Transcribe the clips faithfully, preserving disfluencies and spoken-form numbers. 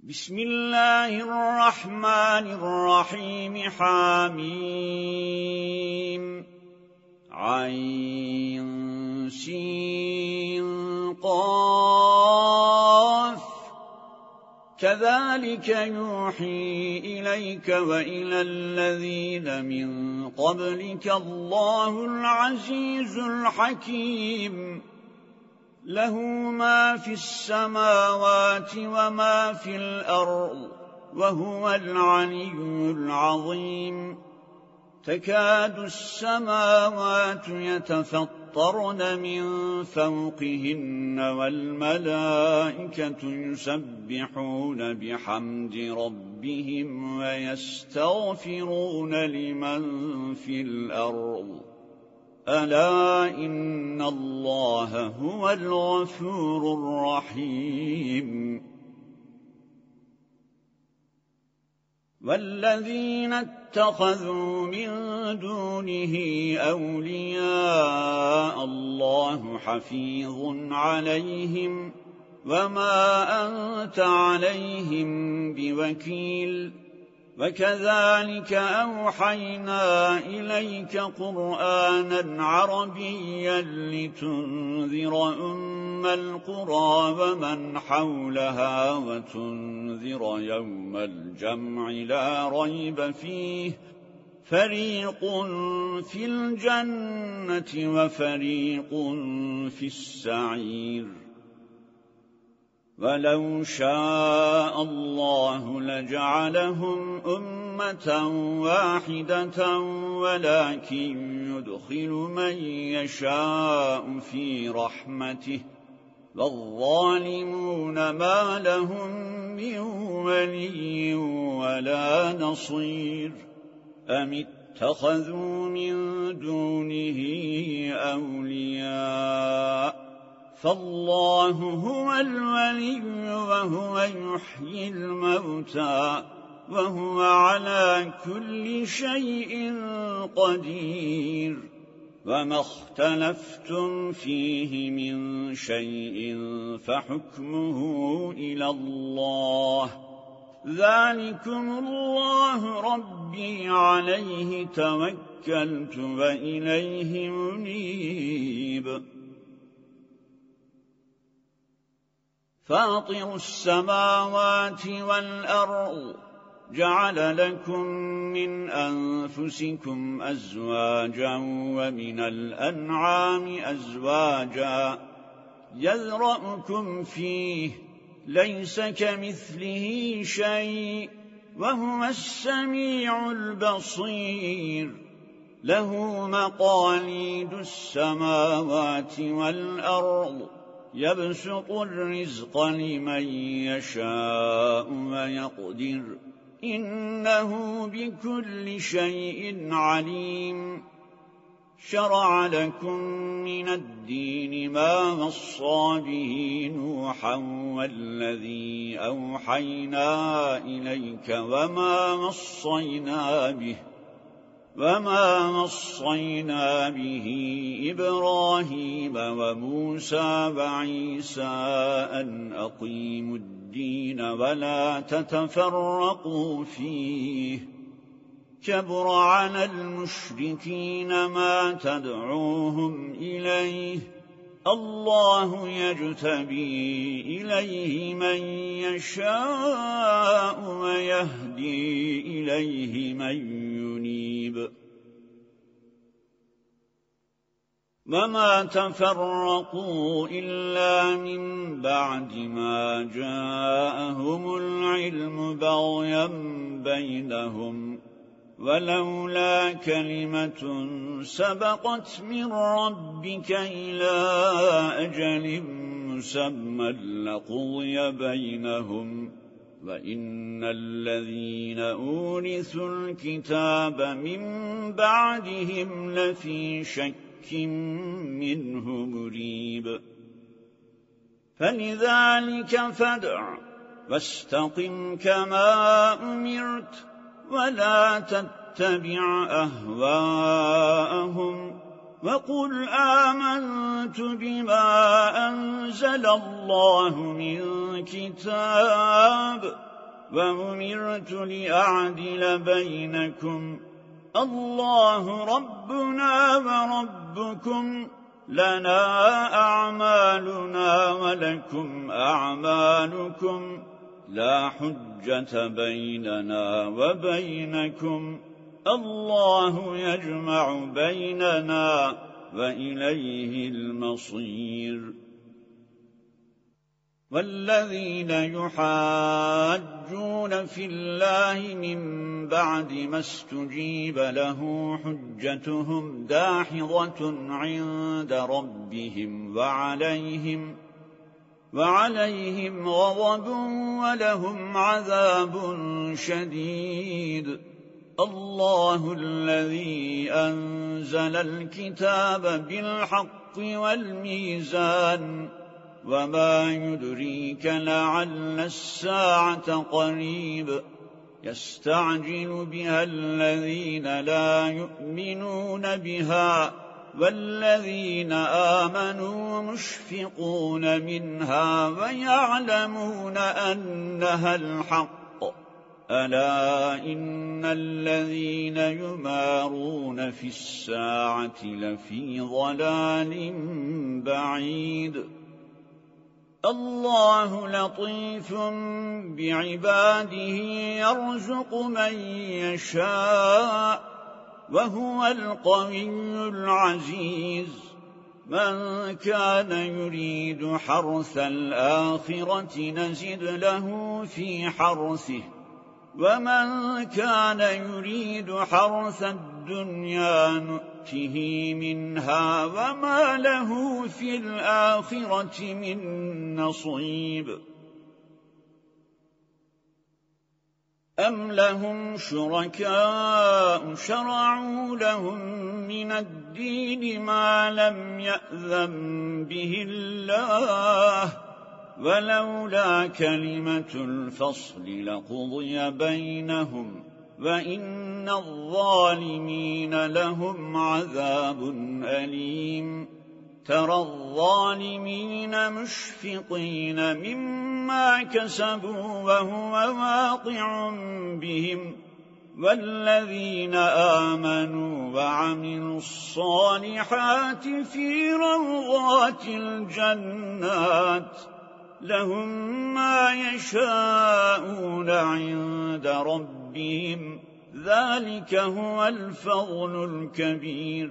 بسم الله الرحمن الرحيم حميم عين سين قاف كذلك يوحي إليك وإلى الذين من قبلك الله العزيز الحكيم له ما في السماوات وما في الأرض وهو العلي العظيم تكاد السماوات يتفطرن من فوقهن والملائكة يسبحون بحمد ربهم ويستغفرون لمن في الأرض ألا إن الله هو الغفور الرحيم والذين اتخذوا من دونه أولياء الله حفيظ عليهم وما أنت عليهم بوكيل وكذلك أوحينا إليك قرآنا عربيا لتنذر أم القرى ومن حولها وتنذر يوم الجمع لا ريب فيه فريق في الجنة وفريق في السعير ولو شاء الله لجعلهم أمة واحدة ولكن يدخل من يشاء في رحمته والظالمون ما لهم من ولي ولا نصير أم اتخذوا من دونه أولياء فالله هو الولي وهو يحيي الموتى وهو على كل شيء قدير وما اختلفتم فيه من شيء فحكمه إلى الله ذلكم الله ربي عليه توكلت وإليه منيب فاطر السماوات والأرض جعل لكم من أنفسكم أزواجا ومن الأنعام أزواجا يذرأكم فيه ليس كمثله شيء وهو السميع البصير له مقاليد السماوات والأرض يبسط الرزق لمن يشاء ويقدر إنه بكل شيء عليم شرع لكم من الدين ما وصى به نوحا والذي أوحينا إليك وما وصينا به وما وصينا به إبراهيم وموسى وعيسى أن أقيموا الدين ولا تتفرقوا فيه كبر على المشركين ما تدعوهم إليه الله يجتبي إليه من يشاء ويهدي إليه من ينيب وما تفرقوا إلا من بعد ما جاءهم العلم بغيا بينهم ولولا كلمة سبقت من ربك إلى أجل مسمى لقضي بينهم وإن الذين أورثوا الكتاب من بعدهم لفي شك منه مريب فلذلك فادع واستقم كما أمرت ولا تتبع أهواءهم وقل آمنت بما أنزل الله من كتاب وأمرت لأعدل بينكم الله ربنا وربكم لنا أعمالنا ولكم أعمالكم لا حجة بيننا وبينكم الله يجمع بيننا وإليه المصير والذين يحاجون في الله من بعد ما استجيب له حجتهم داحضة عند ربهم وعليهم وعليهم غضب ولهم عذاب شديد الله الذي أنزل الكتاب بالحق والميزان وما يدريك لعل الساعة قريب يستعجل بها الذين لا يؤمنون بها والذين آمنوا مشفقون منها ويعلمون أنها الحق ألا إن الذين يمارون في الساعة لفي ضلال بعيد الله لطيف بعباده يرزق من يشاء وهو القوي العزيز من كان يريد حرث الآخرة نزد له في حرثه ومن كان يريد حرث الدنيا نؤته منها وما له في الآخرة من نصيب أم لهم شركاء شرعوا لهم من الدين ما لم يأذن به الله ولولا كلمة الفصل لقضي بينهم وإن الظالمين لهم عذاب أليم ترى الظالمين مشفقين مما كسبوا وهو واقع بهم والذين آمنوا وعملوا الصالحات في روضات الجنات لهم ما يشاءون عند ربهم ذلك هو الفضل الكبير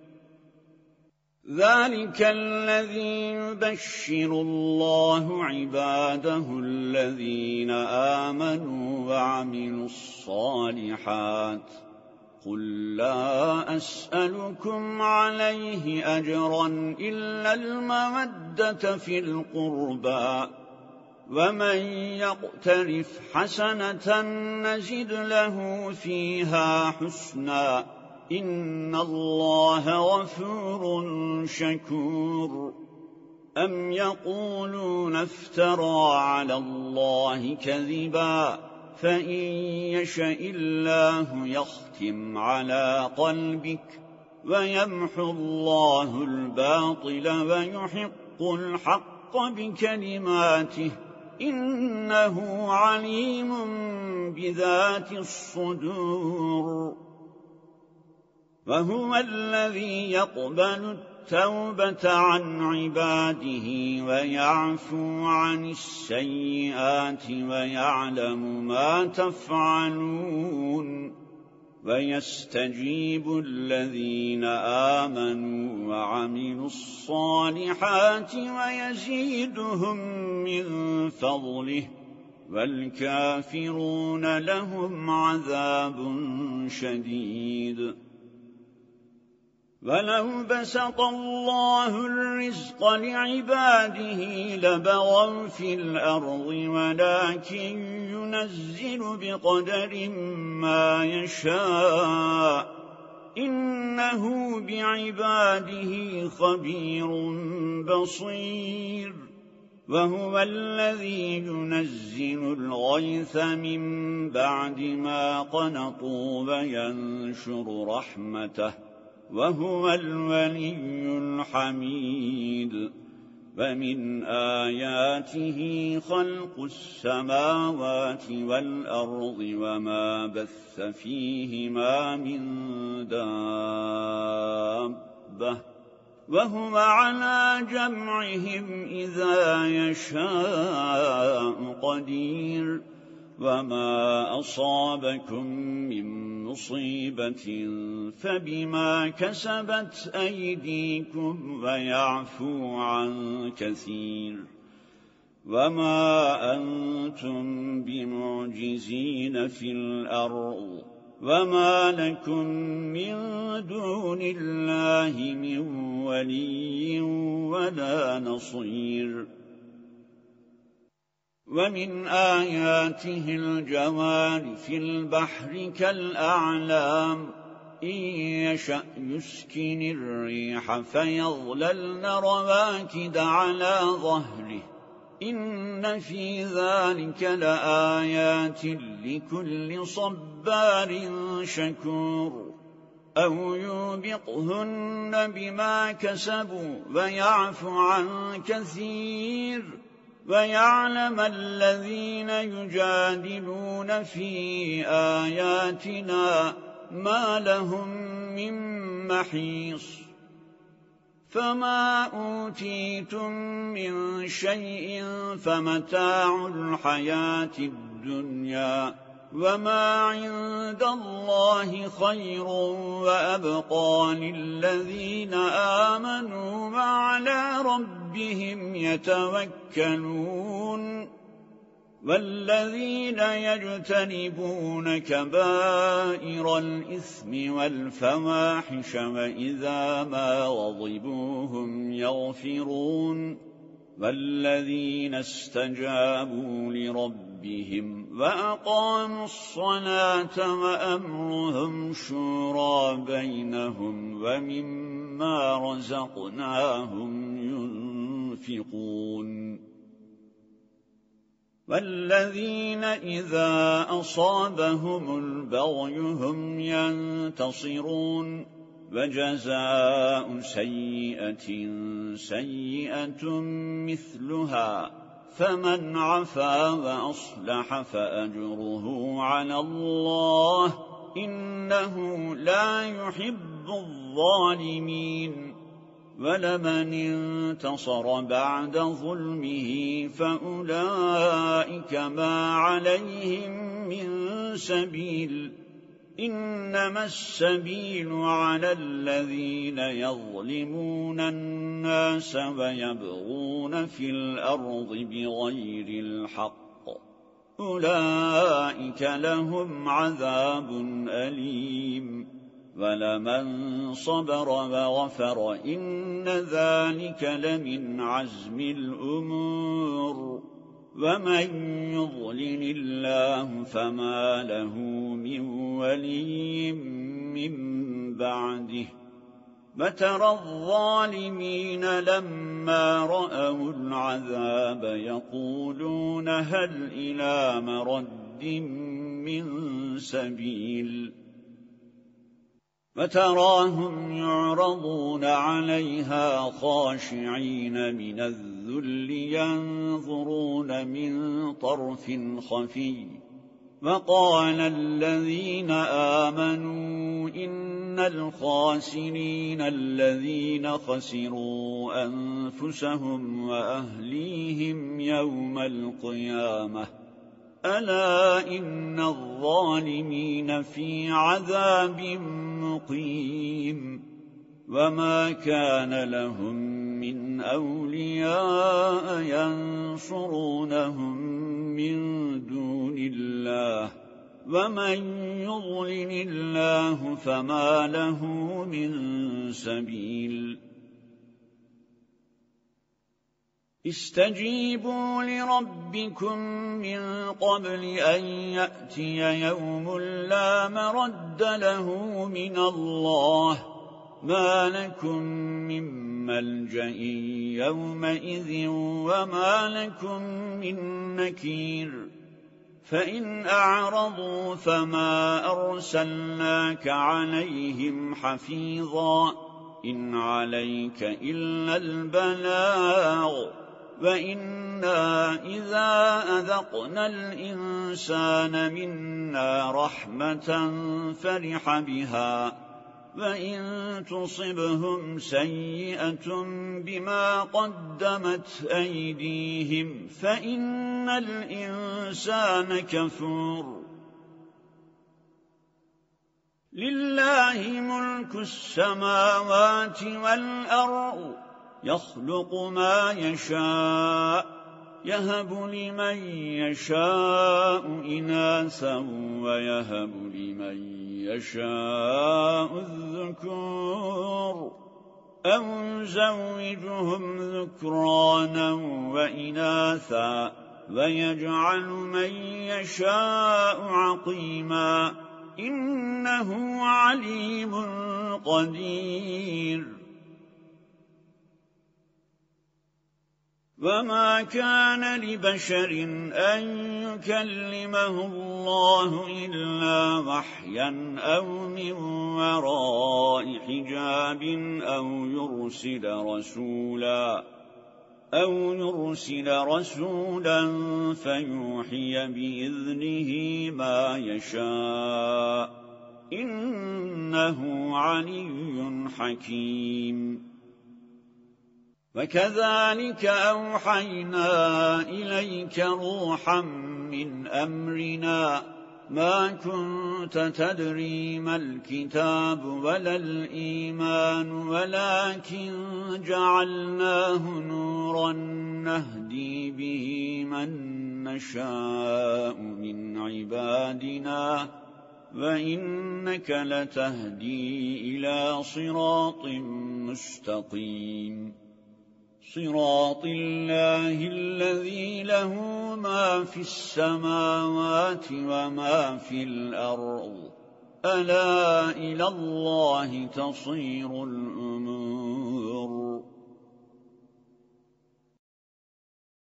ذلك الذي يبشر الله عباده الذين آمنوا وعملوا الصالحات قل لا أسألكم عليه أجرا إلا المودة في القربى ومن يقترف حسنة نزد له فيها حسنا إن الله غفور شكور أم يقولون افترى على الله كذبا فإن يشأ الله يختم على قلبك ويمحو الله الباطل ويحق الحق بكلماته إنه عليم بذات الصدور وهو الذي يقبل التوبة عن عباده ويعفو عن السيئات ويعلم ما تفعلون ويستجيب الذين آمنوا وعملوا الصالحات ويزيدهم من فضله والكافرون لهم عذاب شديد ولو بسط الله الرزق لعباده لبغوا في الأرض ولكن ينزل بقدر ما يشاء إنه بعباده خبير بصير وهو الذي ينزل الغيث من بعد ما قنطوا وينشر رحمته وهو الولي الحميد ومن آياته خلق السماوات والأرض وما بث فيهما من دابة وهو على جمعهم إذا يشاء قدير وما أصابكم من مصيبة فبما كسبت أيديكم ويعفو عن كثير وما أنتم بمعجزين في الأرض وما لكم من دون الله من ولي ولا نصير ومن آياته الجوار في البحر كالأعلام إن يشأ يسكن الريح فيظللن رواكد على ظهره إن في ذلك لآيات لكل صبار شكور أو يوبقهن بما كسبوا ويعفو عن كثير ويعلم الذين يجادلون في آياتنا ما لهم من محيص فما أوتيتم من شيء فمتاع الحياة الدنيا وما عند الله خير وأبقى للذين آمنوا وعلى ربهم يتوكلون والذين يجتنبون كبائر الإثم والفواحش وإذا ما غضبوا هم يغفرون والذين استجابوا لربهم وأقاموا الصلاة وأمرهم شورى بينهم ومما رزقناهم ينفقون والذين إذا أصابهم البغي هم ينتصرون وجزاء سيئة سيئة مثلها فمن عفا وأصلح فأجره على الله إنه لا يحب الظالمين ولمن انتصر بعد ظلمه فأولئك ما عليهم من سبيل إنما السبيل على الذين يظلمون الناس ويبغون في الأرض بغير الحق أولئك لهم عذاب أليم ولمن صبر وغفر إن ذلك لمن عزم الأمور ومن يضلل الله فما له من ولي من بعده وترى الظالمين لما رأوا العذاب يقولون هل إلى مرد من سبيل وتراهم يعرضون عليها خاشعين من الذل ينظرون من طرف خفي وقال الذين آمنوا إن الخاسرين الذين خسروا أنفسهم وأهليهم يوم القيامة ألا إن الظالمين في عذاب مقيم وما كان لهم من أولياء ينصرونهم من دون الله ومن يضلل الله فما له من سبيل استجيبوا لربكم من قبل أن يأتي يوم لا مرد له من الله ما لكم من ملجأ يومئذ وما لكم من نكير فإن أعرضوا فما أرسلناك عليهم حفيظا إن عليك إلا البلاغ وإنا إذا أذقنا الإنسان منا رحمة فرح بها وإن تصبهم سيئة بما قدمت أيديهم فإن الإنسان كفور لله ملك السماوات والأرض يخلق ما يشاء يهب لمن يشاء إناثا ويهب لمن يشاء الذكور أو يزوجهم ذكرانا وإناثا ويجعل من يشاء عقيما إنه عليم قدير وما كان لبشر أن يكلمه الله إلا وحيا أو من وراء حجاب أو يرسل رسولا أو يرسل رسولا فيوحي بإذنه ما يشاء إنه علي حكيم وكذلك أوحينا إليك روحا من أمرنا ما كنت تدري ما الكتاب ولا الإيمان ولكن جعلناه نورا نهدي به من نشاء من عبادنا وإنك لتهدي إلى صراط مستقيم صراط الله الذي له ما في السماوات وما في الأرض ألا إلى الله تصير الأمور